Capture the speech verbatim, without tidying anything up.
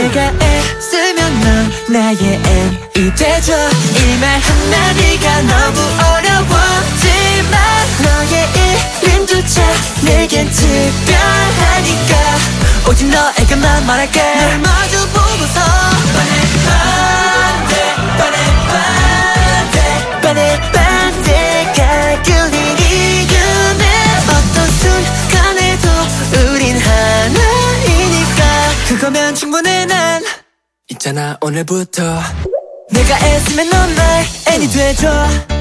내가 애쓰면 넌 나의 N이 돼줘. 이 말 한마디가 너무 어려웠지만 너의 이름조차 내겐 특별하니까 오직 너에게만 말할게. 널 마주 보고서 반해 반대 반해 반대 반대 반대가 끌린 이유는 어떤 순간에도 우린 하나이니까 그거면 충분해. 난 있잖아 오늘부터 내가 애쓰면 넌 나의 N이 돼줘.